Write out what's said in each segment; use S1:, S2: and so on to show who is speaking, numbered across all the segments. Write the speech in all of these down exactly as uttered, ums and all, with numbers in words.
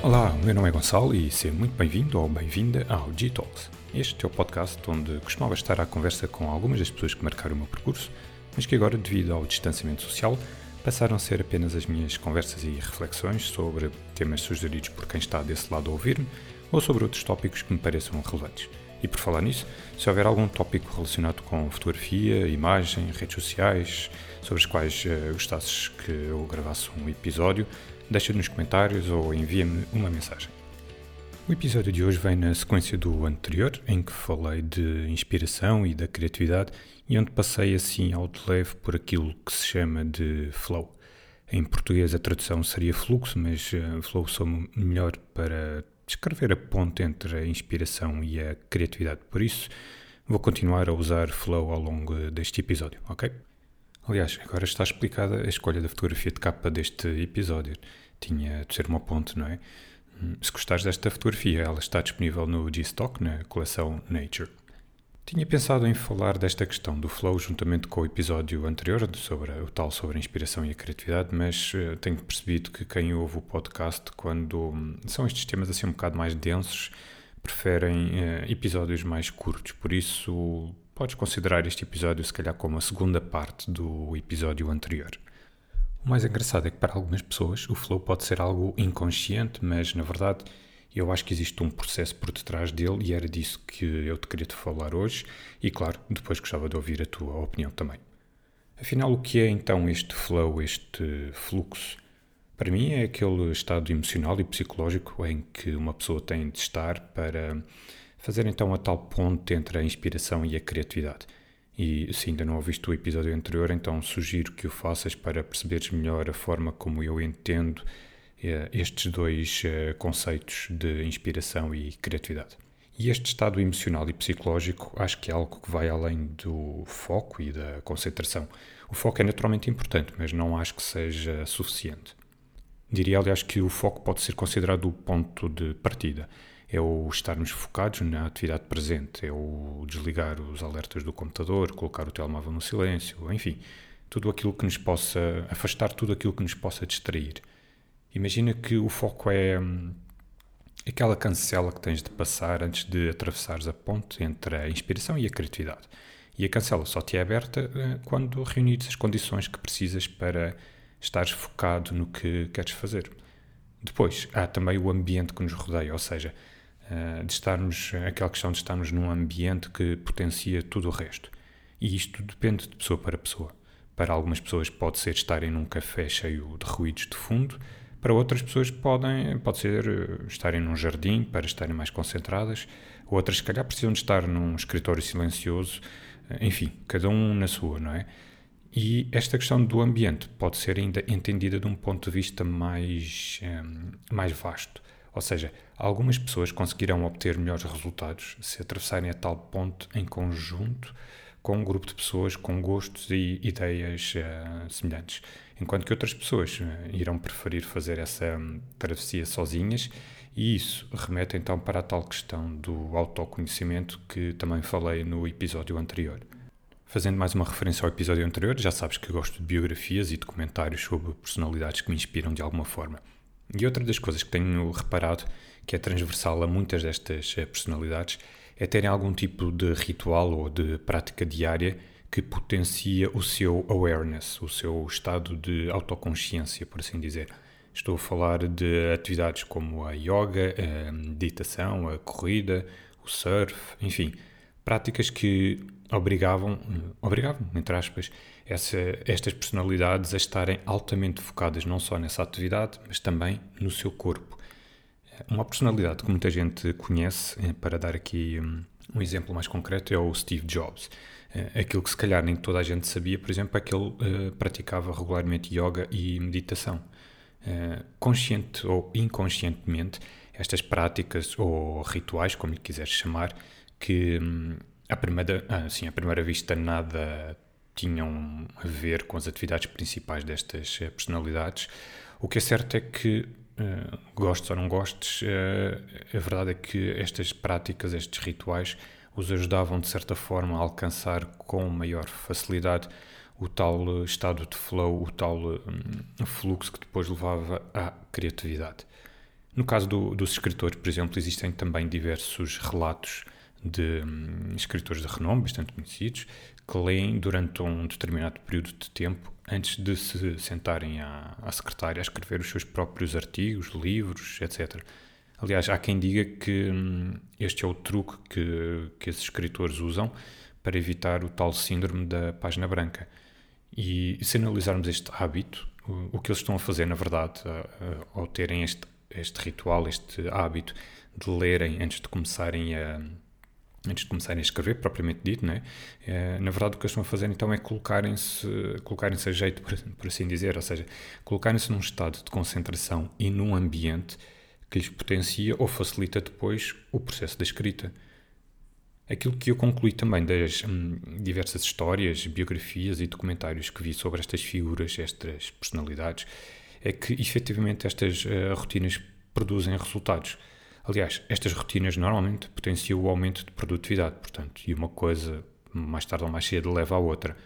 S1: Olá, o meu nome é Gonçalo e seja muito bem-vindo ou bem-vinda ao G-Talks. Este é o podcast onde costumava estar à conversa com algumas das pessoas que marcaram o meu percurso, mas que agora, devido ao distanciamento social, passaram a ser apenas as minhas conversas e reflexões sobre temas sugeridos por quem está desse lado a ouvir-me ou sobre outros tópicos que me pareçam relevantes. E por falar nisso, se houver algum tópico relacionado com fotografia, imagem, redes sociais, sobre os quais uh, gostasses que eu gravasse um episódio, deixa nos comentários ou envia-me uma mensagem. O episódio de hoje vem na sequência do anterior, em que falei de inspiração e da criatividade e onde passei assim ao de leve por aquilo que se chama de flow. Em português a tradução seria fluxo, mas uh, flow sou melhor para descrever a ponte entre a inspiração e a criatividade. Por isso, vou continuar a usar flow ao longo deste episódio, ok? Aliás, agora está explicada a escolha da fotografia de capa deste episódio. Tinha de ser uma ponte, não é? Se gostares desta fotografia, ela está disponível no G-Stock, na coleção Nature. Tinha pensado em falar desta questão do flow juntamente com o episódio anterior, sobre o tal sobre a inspiração e a criatividade, mas uh, tenho percebido que quem ouve o podcast, quando um, são estes temas assim um bocado mais densos, preferem uh, episódios mais curtos. Por isso, podes considerar este episódio se calhar como a segunda parte do episódio anterior. O mais engraçado é que para algumas pessoas o flow pode ser algo inconsciente, mas na verdade eu acho que existe um processo por detrás dele e era disso que eu te queria te falar hoje e claro, depois gostava de ouvir a tua opinião também. Afinal, o que é então este flow, este fluxo? Para mim é aquele estado emocional e psicológico em que uma pessoa tem de estar para fazer então a tal ponte entre a inspiração e a criatividade. E se ainda não ouviste o episódio anterior, então sugiro que o faças para perceberes melhor a forma como eu entendo eh, estes dois eh, conceitos de inspiração e criatividade. E este estado emocional e psicológico acho que é algo que vai além do foco e da concentração. O foco é naturalmente importante, mas não acho que seja suficiente. Diria, aliás, que o foco pode ser considerado o ponto de partida. É o estarmos focados na atividade presente, é o desligar os alertas do computador, colocar o telemóvel no silêncio, enfim, tudo aquilo que nos possa, afastar tudo aquilo que nos possa distrair. Imagina que o foco é hum, aquela cancela que tens de passar antes de atravessares a ponte entre a inspiração e a criatividade. E a cancela só te é aberta uh, quando reunires as condições que precisas para estares focado no que queres fazer. Depois, há também o ambiente que nos rodeia, ou seja, de estarmos, aquela questão de estarmos num ambiente que potencia tudo o resto. E isto depende de pessoa para pessoa. Para algumas pessoas pode ser estarem num café cheio de ruídos de fundo, para outras pessoas podem, pode ser estarem num jardim para estarem mais concentradas, outras se calhar precisam de estar num escritório silencioso, enfim, cada um na sua, não é? E esta questão do ambiente pode ser ainda entendida de um ponto de vista mais, um, mais vasto. Ou seja, algumas pessoas conseguirão obter melhores resultados se atravessarem a tal ponto em conjunto com um grupo de pessoas com gostos e ideias uh, semelhantes. Enquanto que outras pessoas uh, irão preferir fazer essa um, travessia sozinhas e isso remete então para a tal questão do autoconhecimento que também falei no episódio anterior. Fazendo mais uma referência ao episódio anterior, já sabes que gosto de biografias e documentários sobre personalidades que me inspiram de alguma forma. E outra das coisas que tenho reparado, que é transversal a muitas destas personalidades, é terem algum tipo de ritual ou de prática diária que potencia o seu awareness, o seu estado de autoconsciência, por assim dizer. Estou a falar de atividades como a yoga, a meditação, a corrida, o surf, enfim, práticas que obrigavam, obrigavam, entre aspas, essa, estas personalidades a estarem altamente focadas não só nessa atividade, mas também no seu corpo. Uma personalidade que muita gente conhece, para dar aqui um exemplo mais concreto, é o Steve Jobs. Aquilo que se calhar nem toda a gente sabia, por exemplo, é que ele uh, praticava regularmente yoga e meditação. Uh, consciente ou inconscientemente, estas práticas ou rituais, como lhe quiseres chamar, que um, à, primeira, assim, à primeira vista nada tinham a ver com as atividades principais destas uh, personalidades, o que é certo é que, uh, gostes ou não gostes, uh, a verdade é que estas práticas, estes rituais, os ajudavam de certa forma a alcançar com maior facilidade o tal estado de flow, o tal um, fluxo que depois levava à criatividade. No caso do, dos escritores, por exemplo, existem também diversos relatos de hum, escritores de renome, bastante conhecidos, que leem durante um determinado período de tempo antes de se sentarem à, à secretária a escrever os seus próprios artigos, livros, etcétera. Aliás, há quem diga que hum, este é o truque que, que esses escritores usam para evitar o tal síndrome da página branca. E se analisarmos este hábito, o, o que eles estão a fazer, na verdade, a, a, ao terem este, este ritual, este hábito de lerem antes de começarem a, antes de começarem a escrever, propriamente dito, né? É, na verdade o que eles estão a fazer então é colocarem-se, colocarem-se a jeito, por, por assim dizer, ou seja, colocarem-se num estado de concentração e num ambiente que lhes potencia ou facilita depois o processo da escrita. Aquilo que eu concluí também das hum, diversas histórias, biografias e documentários que vi sobre estas figuras, estas personalidades, é que efetivamente estas uh, rotinas produzem resultados. Aliás, estas rotinas normalmente potenciam o aumento de produtividade, portanto, e uma coisa mais tarde ou mais cedo leva à outra.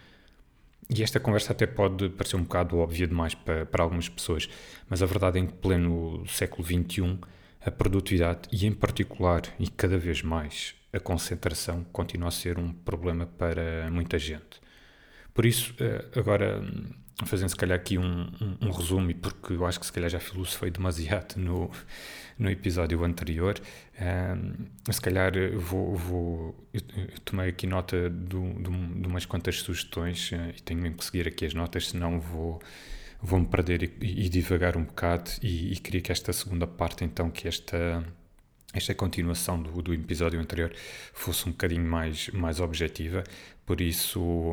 S1: E esta conversa até pode parecer um bocado óbvia demais para, para algumas pessoas, mas a verdade é que, em pleno século vinte e um, a produtividade e, em particular, e cada vez mais, a concentração continua a ser um problema para muita gente. Por isso, agora, fazendo se calhar aqui um, um, um resumo, porque eu acho que se calhar já filosofei demasiado no, no episódio anterior, um, se calhar vou, vou eu tomei aqui nota do, do, de umas quantas sugestões e tenho mesmo que seguir aqui as notas, senão vou, vou-me perder e, e divagar um bocado e, e queria que esta segunda parte, então, que esta... esta continuação do, do episódio anterior fosse um bocadinho mais, mais objetiva, por isso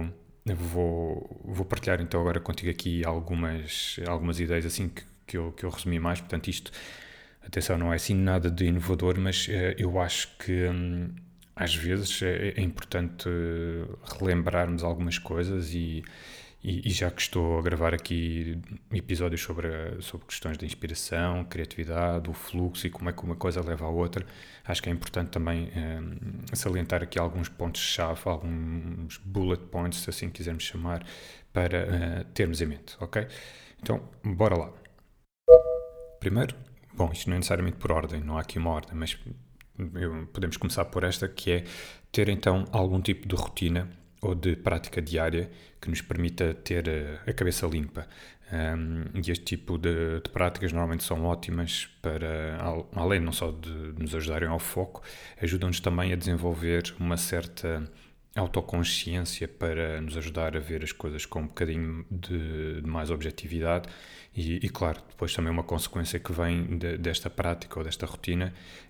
S1: vou, vou partilhar então agora contigo aqui algumas, algumas ideias assim que, que, eu, que eu resumi mais. Portanto, isto, atenção, não é assim nada de inovador, mas uh, eu acho que um, às vezes é, é importante relembrarmos algumas coisas e E, e já que estou a gravar aqui episódios sobre, sobre questões de inspiração, criatividade, o fluxo e como é que uma coisa leva à outra, acho que é importante também um, salientar aqui alguns pontos-chave, alguns bullet points, se assim quisermos chamar, para uh, termos em mente, ok? Então, bora lá. Primeiro, bom, isto não é necessariamente por ordem, não há aqui uma ordem, mas eu, podemos começar por esta, que é ter então algum tipo de rotina ou de prática diária que nos permita ter a, a cabeça limpa. Um, e este tipo de, de práticas normalmente são ótimas para, além não só de nos ajudarem ao foco, ajudam-nos também a desenvolver uma certa autoconsciência para nos ajudar a ver as coisas com um bocadinho de, de mais objetividade e, e, claro, depois também uma consequência que vem de, desta prática ou desta rotina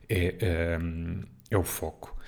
S1: é, um, é o foco.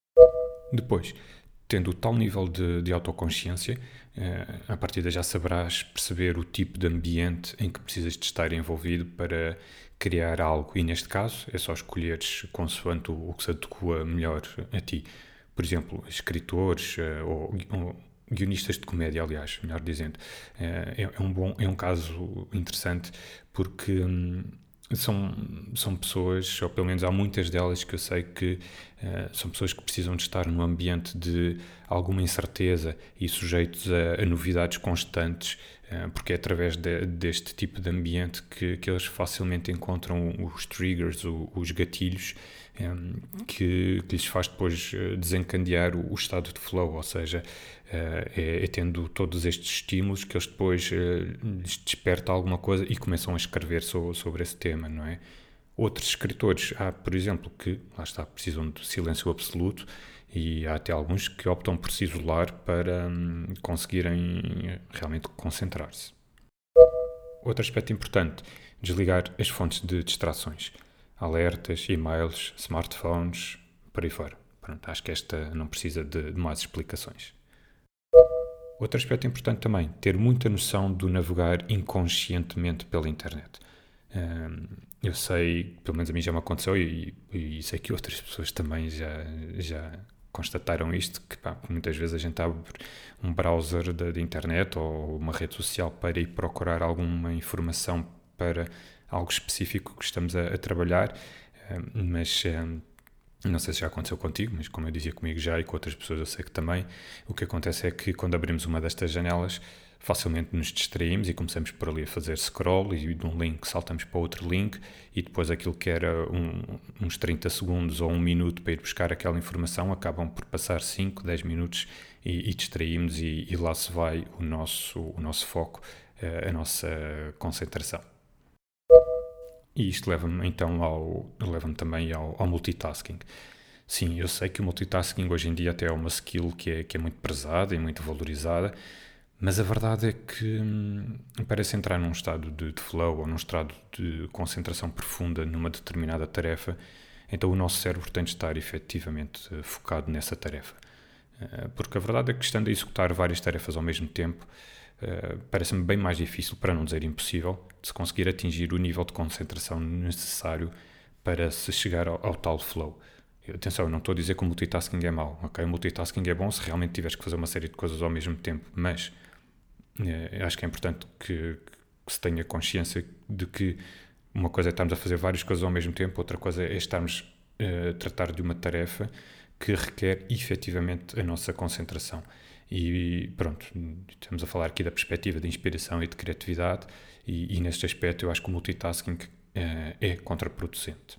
S1: Depois, tendo o tal nível de, de autoconsciência, eh, a partir daí já saberás perceber o tipo de ambiente em que precisas de estar envolvido para criar algo. E neste caso é só escolheres consoante o, o que se adequa melhor a ti. Por exemplo, escritores eh, ou, ou guionistas de comédia, aliás, melhor dizendo. Eh, é, é, um bom, é um caso interessante porque... Hum, São, são pessoas, ou pelo menos há muitas delas que eu sei que uh, são pessoas que precisam de estar num ambiente de alguma incerteza e sujeitos a, a novidades constantes, uh, porque é através de, deste tipo de ambiente que, que eles facilmente encontram os triggers, o, os gatilhos, um, que, que lhes faz depois desencadear o, o estado de flow, ou seja, uh, é, é tendo todos estes estímulos que eles depois uh, lhes desperta alguma coisa e começam a escrever so, sobre esse tema, não é? Outros escritores, há, por exemplo, que, lá está, precisam de silêncio absoluto e há até alguns que optam por se isolar para um, conseguirem realmente concentrar-se. Outro aspecto importante, desligar as fontes de distrações. Alertas, e-mails, smartphones, por aí fora. Pronto, acho que esta não precisa de, de mais explicações. Outro aspecto importante também, ter muita noção do navegar inconscientemente pela internet. Um, eu sei, pelo menos a mim já me aconteceu e, e sei que outras pessoas também já, já constataram isto, que pá, muitas vezes a gente abre um browser da internet ou uma rede social para ir procurar alguma informação para algo específico que estamos a, a trabalhar, um, mas um, não sei se já aconteceu contigo, mas como eu dizia comigo já e com outras pessoas eu sei que também, o que acontece é que quando abrimos uma destas janelas facilmente nos distraímos e começamos por ali a fazer scroll e de um link saltamos para outro link e depois aquilo que era um, uns trinta segundos ou um minuto para ir buscar aquela informação acabam por passar cinco, dez minutos e, e distraímos e, e lá se vai o nosso, o nosso foco, a nossa concentração. E isto leva-me então ao, leva-me também ao, ao multitasking. Sim, eu sei que o multitasking hoje em dia até é uma skill que é, que é muito prezada e muito valorizada, mas a verdade é que hum, parece entrar num estado de, de flow ou num estado de concentração profunda numa determinada tarefa, então o nosso cérebro tem de estar efetivamente focado nessa tarefa. Porque a verdade é que estando a executar várias tarefas ao mesmo tempo, uh, parece-me bem mais difícil, para não dizer impossível, de se conseguir atingir o nível de concentração necessário para se chegar ao, ao tal flow. Atenção, eu não estou a dizer que o multitasking é mau, ok? O multitasking é bom se realmente tiveres que fazer uma série de coisas ao mesmo tempo, mas uh, acho que é importante que, que se tenha consciência de que uma coisa é estarmos a fazer várias coisas ao mesmo tempo, outra coisa é estarmos uh, a tratar de uma tarefa que requer efetivamente a nossa concentração. E pronto, estamos a falar aqui da perspectiva de inspiração e de criatividade e, e neste aspecto eu acho que o multitasking uh, é contraproducente.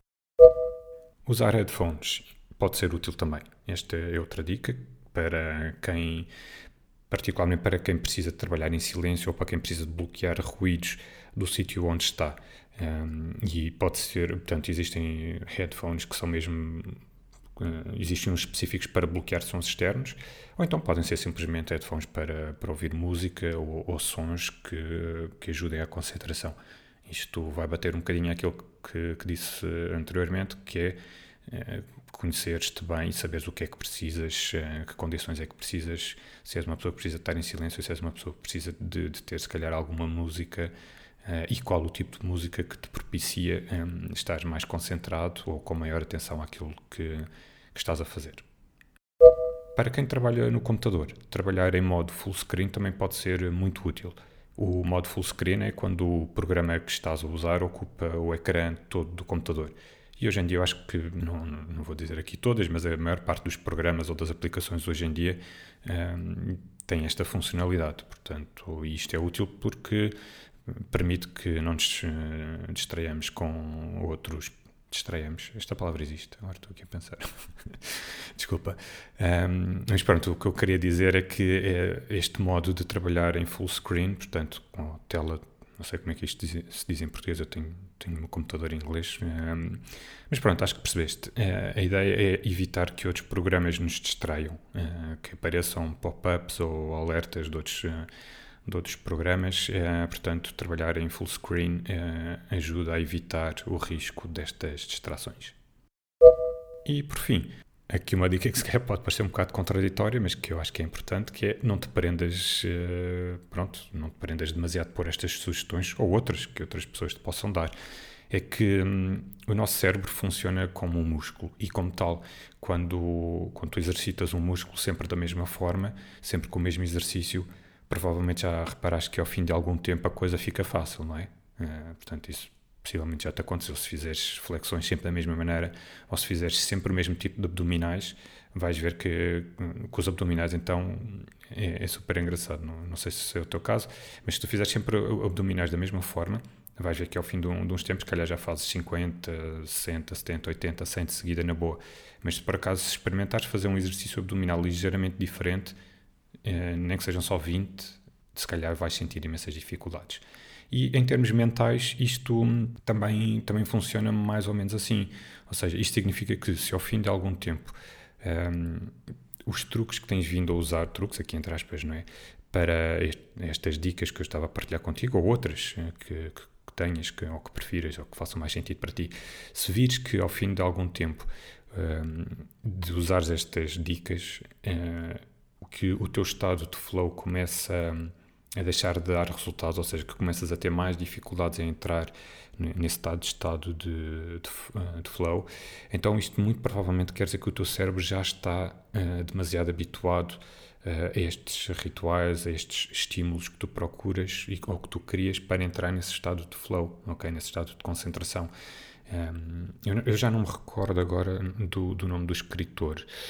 S1: Usar headphones pode ser útil também. Esta é outra dica para quem, particularmente para quem precisa de trabalhar em silêncio ou para quem precisa de bloquear ruídos do sítio onde está. Um, e pode ser, portanto, existem headphones que são mesmo... Uh, existem uns específicos para bloquear sons externos, ou então podem ser simplesmente headphones para, para ouvir música ou, ou sons que, que ajudem à concentração. Isto vai bater um bocadinho àquilo que, que disse anteriormente, que é uh, conheceres-te bem e saberes o que é que precisas, uh, que condições é que precisas, se és uma pessoa que precisa estar em silêncio, se és uma pessoa que precisa de, de ter se calhar alguma música, Uh, e qual o tipo de música que te propicia um, estar mais concentrado ou com maior atenção àquilo que, que estás a fazer. Para quem trabalha no computador, trabalhar em modo full screen também pode ser muito útil. O modo full screen é quando o programa que estás a usar ocupa o ecrã todo do computador. E hoje em dia eu acho que, não, não vou dizer aqui todas, mas a maior parte dos programas ou das aplicações hoje em dia um, tem esta funcionalidade. Portanto, isto é útil porque permite que não nos uh, distraiamos com outros... Distraiamos? Esta palavra existe, agora estou aqui a pensar. Desculpa. Um, mas pronto, o que eu queria dizer é que é este modo de trabalhar em full screen, portanto, com a tela, não sei como é que isto diz, se diz em português, eu tenho, tenho um computador em inglês, um, mas pronto, acho que percebeste. Uh, a ideia é evitar que outros programas nos distraiam, uh, que apareçam pop-ups ou alertas de outros... Uh, de outros programas, eh, portanto, trabalhar em full screen eh, ajuda a evitar o risco destas distrações. E, por fim, aqui uma dica que se calhar pode parecer um bocado contraditória, mas que eu acho que é importante, que é não te prendas, eh, pronto, não te prendas demasiado por estas sugestões ou outras que outras pessoas te possam dar. É que hum, o nosso cérebro funciona como um músculo e, como tal, quando, quando tu exercitas um músculo sempre da mesma forma, sempre com o mesmo exercício, provavelmente já reparaste que ao fim de algum tempo a coisa fica fácil, não é? Uh, portanto, isso possivelmente já te aconteceu. Se fizeres flexões sempre da mesma maneira ou se fizeres sempre o mesmo tipo de abdominais, vais ver que com os abdominais então é, é super engraçado. Não, não sei se é o teu caso, mas se tu fizeres sempre abdominais da mesma forma, vais ver que ao fim de, um, de uns tempos, calhar já fazes cinquenta, sessenta, setenta, oitenta, cem de seguida na boa. Mas se por acaso experimentares fazer um exercício abdominal ligeiramente diferente, Uh, nem que sejam só vinte, se calhar vais sentir imensas dificuldades. E em termos mentais, isto também, também funciona mais ou menos assim. Ou seja, isto significa que se ao fim de algum tempo um, os truques que tens vindo a usar, truques aqui entre aspas, não é? Para este, estas dicas que eu estava a partilhar contigo, ou outras que, que, que tenhas, que, ou que prefiras, ou que façam mais sentido para ti, se vires que ao fim de algum tempo um, de usares estas dicas, uh, que o teu estado de flow começa a deixar de dar resultados, ou seja, que começas a ter mais dificuldades em entrar nesse estado de, estado de, de, de flow, então isto muito provavelmente quer dizer que o teu cérebro já está uh, demasiado habituado uh, a estes rituais, a estes estímulos que tu procuras e, ou que tu querias para entrar nesse estado de flow, okay? Nesse estado de concentração. Um, eu, eu já não me recordo agora do, do nome do escritor,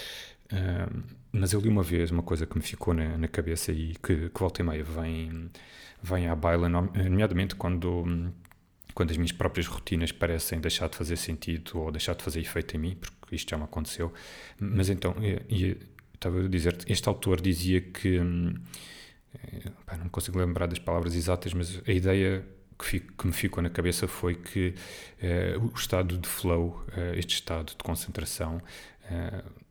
S1: Uh, mas eu li uma vez uma coisa que me ficou na, na cabeça e que, que volta e meia vem, vem à baila, nomeadamente quando, quando as minhas próprias rotinas parecem deixar de fazer sentido ou deixar de fazer efeito em mim, porque isto já me aconteceu. Mas então, e, e, estava a dizer-te, este autor dizia que, hum, pá, não consigo lembrar das palavras exatas, mas a ideia que, fico, que me ficou na cabeça foi que uh, o estado de flow, uh, este estado de concentração, uh,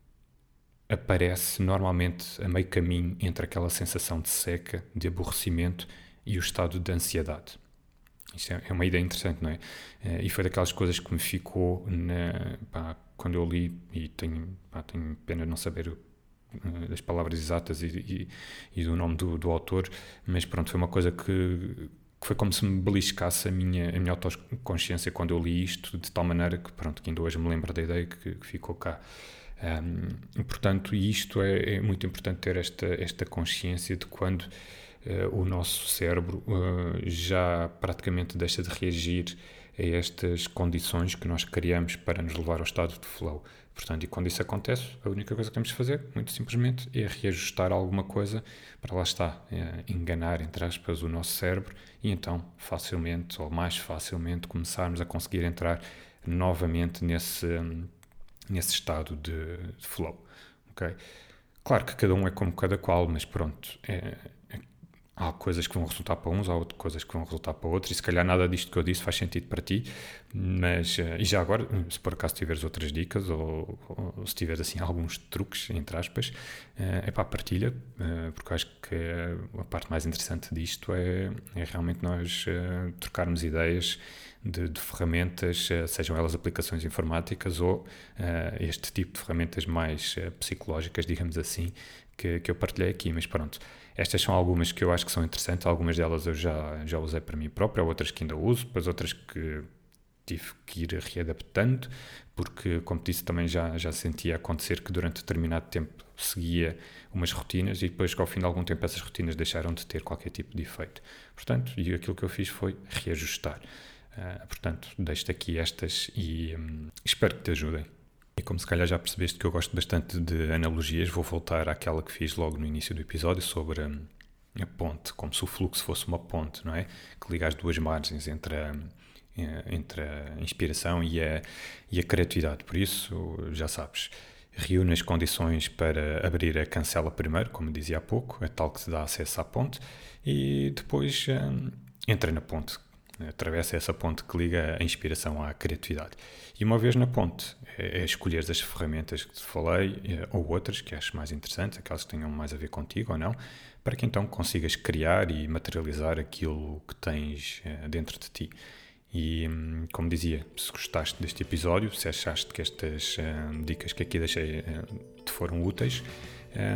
S1: aparece normalmente a meio caminho entre aquela sensação de seca, de aborrecimento e o estado de ansiedade. Isto é uma ideia interessante, não é? E foi daquelas coisas que me ficou na, pá, quando eu li, e tenho, pá, tenho pena de não saber das palavras exatas e, e, e do nome do, do autor, mas pronto, foi uma coisa que, que foi como se me beliscasse a minha, a minha autoconsciência quando eu li isto, de tal maneira que, pronto, que ainda hoje me lembro da ideia que, que ficou cá. Um, portanto, isto é, é muito importante ter esta, esta consciência de quando uh, o nosso cérebro uh, já praticamente deixa de reagir a estas condições que nós criamos para nos levar ao estado de flow. Portanto, e quando isso acontece, a única coisa que temos de fazer, muito simplesmente, é reajustar alguma coisa para lá está, é, enganar, entre aspas, o nosso cérebro e então facilmente ou mais facilmente começarmos a conseguir entrar novamente nesse... Um, nesse estado de, de flow, ok? Claro que cada um é como cada qual, mas pronto, é, é, há coisas que vão resultar para uns, há outras coisas que vão resultar para outros, e se calhar nada disto que eu disse faz sentido para ti, mas, e já agora, se por acaso tiveres outras dicas, ou, ou se tiveres assim alguns truques, entre aspas, é para a partilha, porque eu acho que a parte mais interessante disto é, é realmente nós trocarmos ideias De, de ferramentas, sejam elas aplicações informáticas ou uh, este tipo de ferramentas mais uh, psicológicas, digamos assim, que, que eu partilhei aqui. Mas pronto, estas são algumas que eu acho que são interessantes, algumas delas eu já, já usei para mim próprio, outras que ainda uso, depois outras que tive que ir readaptando, porque, como disse, também já, já sentia acontecer que durante determinado tempo seguia umas rotinas e depois que ao fim de algum tempo essas rotinas deixaram de ter qualquer tipo de efeito. Portanto, e aquilo que eu fiz foi reajustar. Uh, portanto, deixo-te aqui estas e um, espero que te ajudem. E como se calhar já percebeste que eu gosto bastante de analogias, vou voltar àquela que fiz logo no início do episódio sobre um, a ponte, como se o fluxo fosse uma ponte, não é? Que liga as duas margens entre a, entre a inspiração e a, e a criatividade. Por isso, já sabes, reúne as condições para abrir a cancela primeiro, como dizia há pouco, a tal que te dá acesso à ponte, e depois um, entra na ponte. Atravessa essa ponte que liga a inspiração à criatividade. E uma vez na ponte, é, é escolher as ferramentas que te falei, é, ou outras que acho mais interessantes, aquelas que tenham mais a ver contigo ou não, para que então consigas criar e materializar aquilo que tens é, dentro de ti. E, como dizia, se gostaste deste episódio, se achaste que estas é, dicas que aqui deixei é, te foram úteis, é,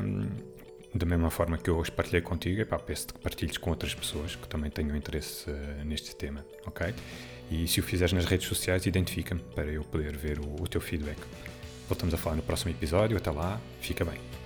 S1: da mesma forma que eu os partilhei contigo, epá, peço-te que partilhes com outras pessoas que também tenham interesse uh, neste tema, ok? E se o fizeres nas redes sociais, identifica-me para eu poder ver o, o teu feedback. Voltamos a falar no próximo episódio. Até lá, fica bem.